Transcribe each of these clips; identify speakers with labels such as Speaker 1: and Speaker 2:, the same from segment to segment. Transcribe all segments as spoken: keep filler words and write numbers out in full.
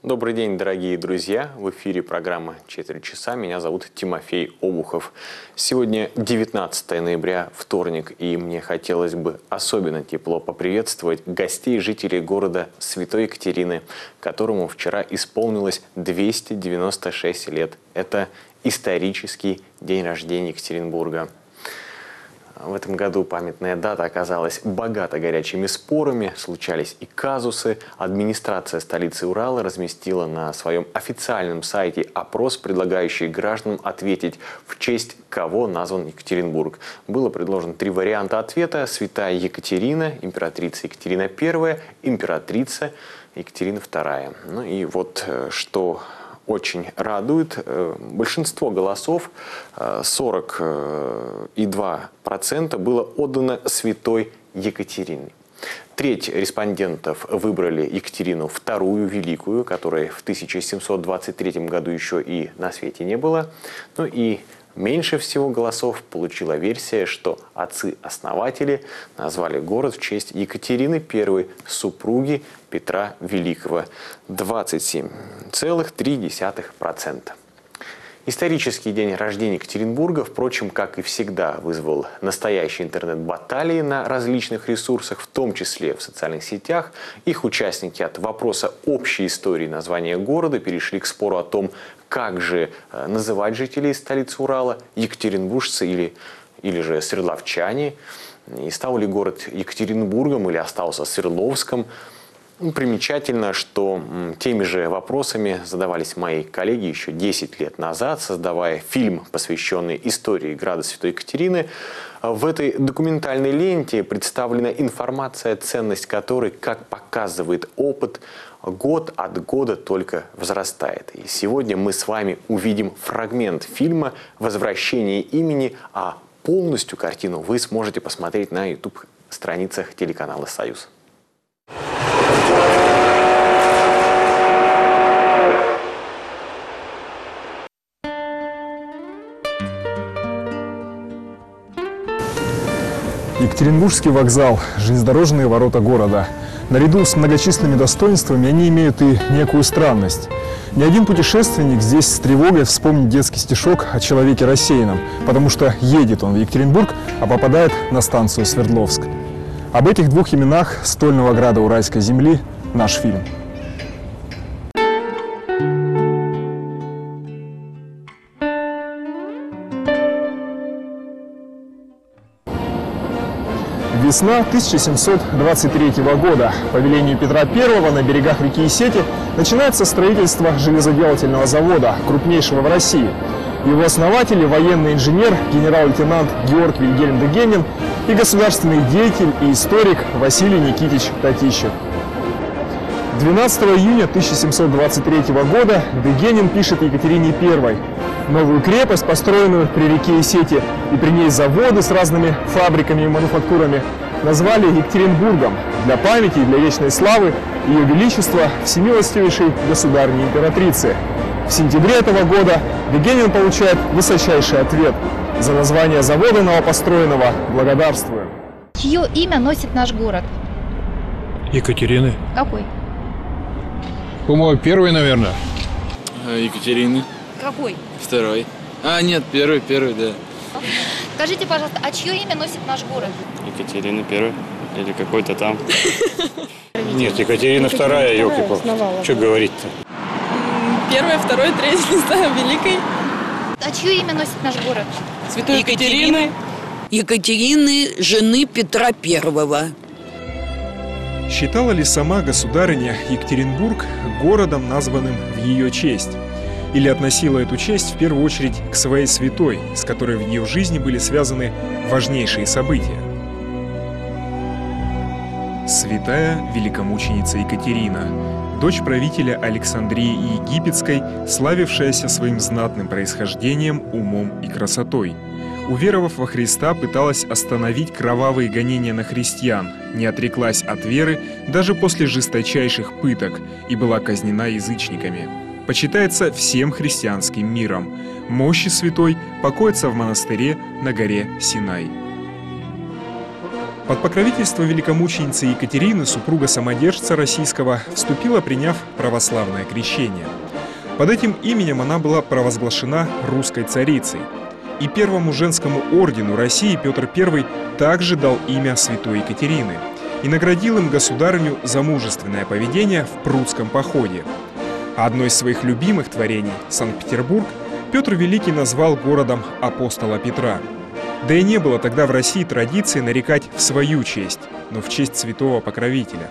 Speaker 1: Добрый день, дорогие друзья! В эфире программа «Четверть часа». Меня зовут Тимофей Обухов. Сегодня девятнадцатое ноября, вторник, и мне хотелось бы особенно тепло поприветствовать гостей, жителей города Святой Екатерины, которому вчера исполнилось двести девяносто шесть лет. Это исторический день рождения Екатеринбурга. В этом году памятная дата оказалась богата горячими спорами, случались и казусы. Администрация столицы Урала разместила на своем официальном сайте опрос, предлагающий гражданам ответить, в честь кого назван Екатеринбург. Было предложено три варианта ответа: святая Екатерина, императрица Екатерина Первая, императрица Екатерина Вторая. Ну и вот что очень радует. Большинство голосов, сорок и два процента, было отдано святой Екатерине. Треть респондентов выбрали Екатерину Вторую Великую, которой в тысяча семьсот двадцать третьем году еще и на свете не было. Ну и меньше всего голосов получила версия, что отцы-основатели назвали город в честь Екатерины Первой, супруги Петра Великого. двадцать семь целых три десятых процента. Исторический день рождения Екатеринбурга, впрочем, как и всегда, вызвал настоящие интернет-баталии на различных ресурсах, в том числе в социальных сетях. Их участники от вопроса общей истории названия города перешли к спору о том, как же называть жителей столицы Урала: екатеринбуржцы или, или же свердловчане. И стал ли город Екатеринбургом или остался Свердловском. Примечательно, что теми же вопросами задавались мои коллеги еще десять лет назад, создавая фильм, посвященный истории града Святой Екатерины. В этой документальной ленте представлена информация, ценность которой, как показывает опыт, год от года только возрастает. И сегодня мы с вами увидим фрагмент фильма «Возвращение имени», а полностью картину вы сможете посмотреть на ютуб-страницах телеканала «Союз».
Speaker 2: Екатеринбургский вокзал – железнодорожные ворота города. Наряду с многочисленными достоинствами они имеют и некую странность. Ни один путешественник здесь с тревогой вспомнит детский стишок о человеке рассеянном, потому что едет он в Екатеринбург, а попадает на станцию Свердловск. Об этих двух именах стольного града уральской земли наш фильм. Весна тысяча семьсот двадцать третьего года. По велению Петра Первого на берегах реки Исети начинается строительство железоделательного завода, крупнейшего в России. Его основатели – военный инженер, генерал-лейтенант Георг Вильгельм Дегенин и государственный деятель и историк Василий Никитич Татищев. двенадцатого июня тысяча семьсот двадцать третьего года Дегенин пишет Екатерине Первой. Новую крепость, построенную при реке Исети, и при ней заводы с разными фабриками и мануфактурами, назвали Екатеринбургом для памяти и для вечной славы Ее Величества всемилостивейшей государыни-императрицы. В сентябре этого года Дегенин получает высочайший ответ: за название завода новопостроенного благодарствуем.
Speaker 3: Чье имя носит наш город?
Speaker 4: Екатерины.
Speaker 3: Какой?
Speaker 4: По-моему, первый, наверное.
Speaker 5: Екатерины.
Speaker 3: Какой?
Speaker 5: Второй. А, нет, первый, первый, да.
Speaker 3: Скажите, пожалуйста, а чье имя носит наш город?
Speaker 5: Екатерина Первая. Или какой-то там.
Speaker 4: Нет, Екатерина Вторая, елки-палки. Что говорить-то?
Speaker 6: Первая, второй, третий, не знаю, Великой.
Speaker 3: А чье имя носит наш город?
Speaker 6: Святой Екатерины.
Speaker 7: Екатерины, жены Петра Первого.
Speaker 2: Считала ли сама государыня Екатеринбург городом, названным в ее честь? Или относила эту честь в первую очередь к своей святой, с которой в ее жизни были связаны важнейшие события? Святая великомученица Екатерина, дочь правителя Александрии Египетской, славившаяся своим знатным происхождением, умом и красотой. Уверовав во Христа, пыталась остановить кровавые гонения на христиан, не отреклась от веры даже после жесточайших пыток и была казнена язычниками. Почитается всем христианским миром. Мощи святой покоятся в монастыре на горе Синай. Под покровительство великомученицы Екатерины супруга самодержца российского вступила, приняв православное крещение. Под этим именем она была провозглашена русской царицей. И первому женскому ордену России Петр Первый также дал имя святой Екатерины и наградил им государыню за мужественное поведение в Прудском походе. А одно из своих любимых творений, Санкт-Петербург, Петр Великий назвал городом апостола Петра. Да и не было тогда в России традиции нарекать в свою честь, но в честь святого покровителя.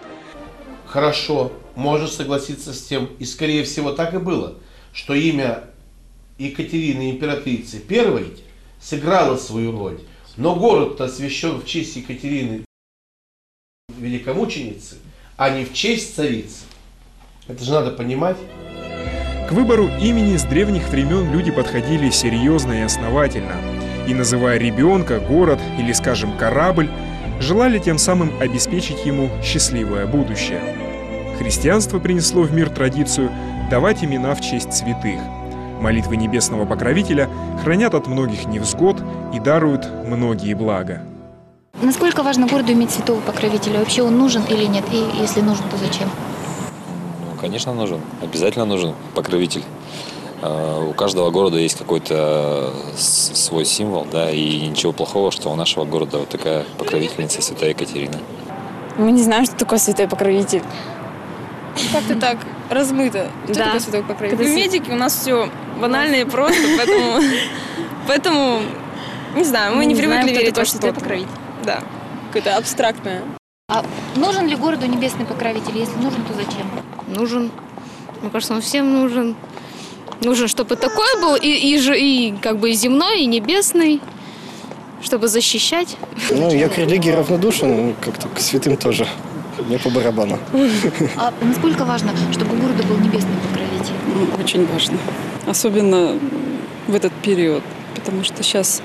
Speaker 8: Хорошо, можно согласиться с тем, и скорее всего так и было, что имя Екатерины императрицы Первой сыграло свою роль, но город-то освящен в честь Екатерины Великомученицы, а не в честь царицы. Это же надо понимать.
Speaker 2: К выбору имени с древних времен люди подходили серьезно и основательно. И, называя ребенка, город или, скажем, корабль, желали тем самым обеспечить ему счастливое будущее. Христианство принесло в мир традицию давать имена в честь святых. Молитвы небесного покровителя хранят от многих невзгод и даруют многие блага.
Speaker 3: Насколько важно городу иметь святого покровителя? Вообще он нужен или нет? И если нужен, то зачем?
Speaker 9: Ну, конечно, нужен. Обязательно нужен покровитель. У каждого города есть какой-то свой символ, да, и ничего плохого, что у нашего города вот такая покровительница, святая Екатерина.
Speaker 6: Мы не знаем, что такое святой покровитель. Как-то так размыто. Что
Speaker 10: Да.
Speaker 6: такое святой покровитель?
Speaker 10: Когда
Speaker 6: Мы медики, у нас все банально и просто, поэтому, поэтому не знаю, мы не привыкли верить во что-то. Да, какое-то абстрактное.
Speaker 3: А нужен ли городу небесный покровитель? Если нужен, то зачем?
Speaker 10: Нужен. Мне кажется, он всем нужен. Нужен, чтобы такой был и, и, же- и как бы и земной, и небесный, чтобы защищать.
Speaker 11: Ну, я к религии равнодушен, как-то к святым тоже. Мне по барабану.
Speaker 3: А насколько важно, чтобы у города был небесный покровитель?
Speaker 12: Очень важно. Особенно в этот период. Потому что сейчас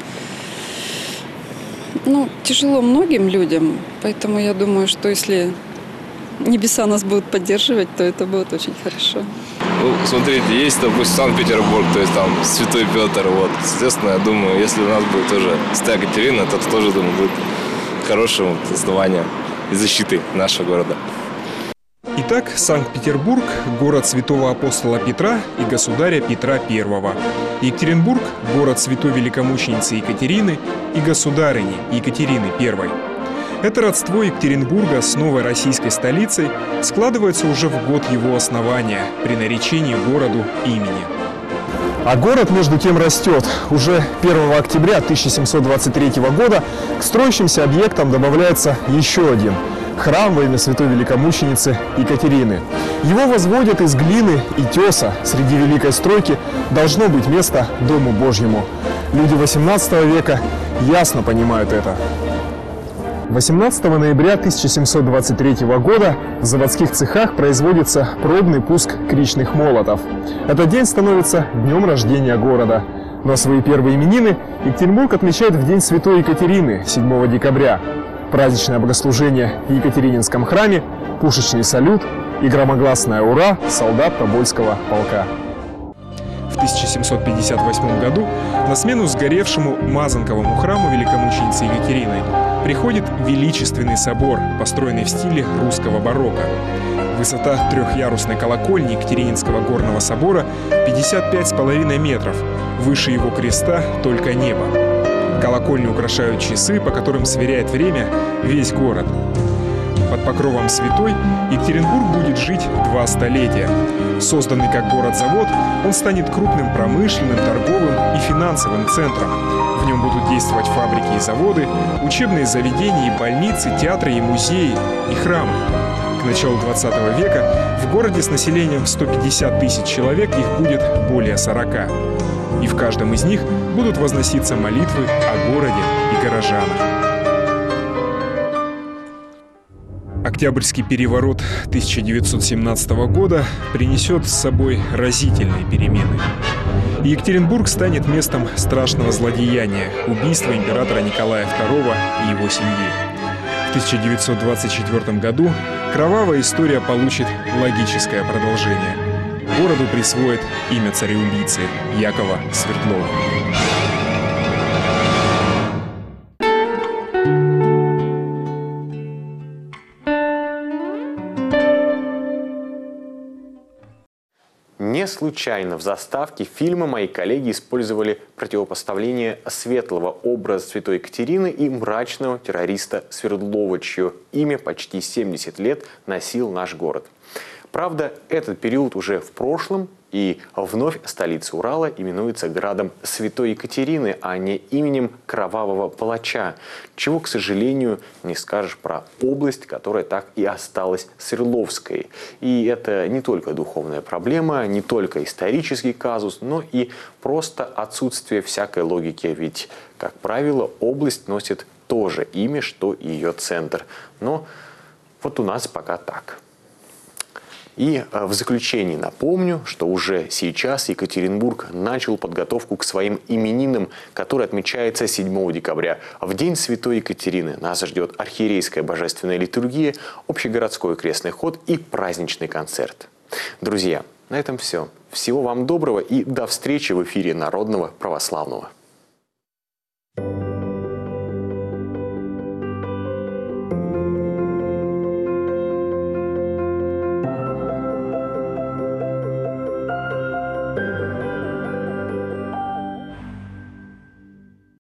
Speaker 12: ну, тяжело многим людям. Поэтому я думаю, что если небеса нас будут поддерживать, то это будет очень хорошо.
Speaker 13: Ну, смотрите, есть, допустим, Санкт-Петербург, то есть там Святой Петр, вот. Соответственно, я думаю, если у нас будет тоже святая Екатерина, то тоже, думаю, будет хорошим основанием и защитой нашего города.
Speaker 2: Итак, Санкт-Петербург – город святого апостола Петра и государя Петра Первого. Екатеринбург – город святой великомученицы Екатерины и государыни Екатерины Первой. Это родство Екатеринбурга с новой российской столицей складывается уже в год его основания при наречении городу имени. А город, между тем, растет. Уже первого октября тысяча семьсот двадцать третьего года к строящимся объектам добавляется еще один – храм во имя святой великомученицы Екатерины. Его возводят из глины и теса. Среди великой стройки должно быть место Дому Божьему. Люди восемнадцатого века ясно понимают это. восемнадцатого ноября тысяча семьсот двадцать третьего года в заводских цехах производится пробный пуск кричных молотов. Этот день становится днем рождения города. Но свои первые именины Екатеринбург отмечает в день Святой Екатерины, седьмого декабря. Праздничное богослужение в Екатерининском храме, пушечный салют и громогласное «Ура» солдат Тобольского полка. В тысяча семьсот пятьдесят восьмом году на смену сгоревшему Мазанковому храму великомученицы Екатерины приходит величественный собор, построенный в стиле русского барокко. Высота трехъярусной колокольни Екатерининского горного собора пятьдесят пять с половиной метров. Выше его креста только небо. Колокольню украшают часы, по которым сверяет время весь город. Под покровом святой Екатеринбург будет жить два столетия. Созданный как город-завод, он станет крупным промышленным, торговым и финансовым центром. В нем будут действовать фабрики и заводы, учебные заведения и больницы, театры и музеи, и храмы. К началу двадцатого века в городе с населением в сто пятьдесят тысяч человек их будет более сорока. И в каждом из них будут возноситься молитвы о городе и горожанах. Октябрьский переворот тысяча девятьсот семнадцатого года принесет с собой разительные перемены. И Екатеринбург станет местом страшного злодеяния – убийства императора Николая второго и его семьи. В тысяча девятьсот двадцать четвёртом году кровавая история получит логическое продолжение. Городу присвоят имя цареубийцы Якова Свердлова.
Speaker 1: Не случайно в заставке фильма мои коллеги использовали противопоставление светлого образа святой Екатерины и мрачного террориста Свердлова, чье имя почти семьдесят лет носил наш город. Правда, этот период уже в прошлом, и вновь столица Урала именуется градом Святой Екатерины, а не именем кровавого палача, чего, к сожалению, не скажешь про область, которая так и осталась Свердловской. И это не только духовная проблема, не только исторический казус, но и просто отсутствие всякой логики, ведь, как правило, область носит то же имя, что и ее центр. Но вот у нас пока так. И в заключении напомню, что уже сейчас Екатеринбург начал подготовку к своим именинам, которые отмечаются седьмого декабря. В день Святой Екатерины нас ждет архиерейская божественная литургия, общегородской крестный ход и праздничный концерт. Друзья, на этом все. Всего вам доброго и до встречи в эфире Народного Православного.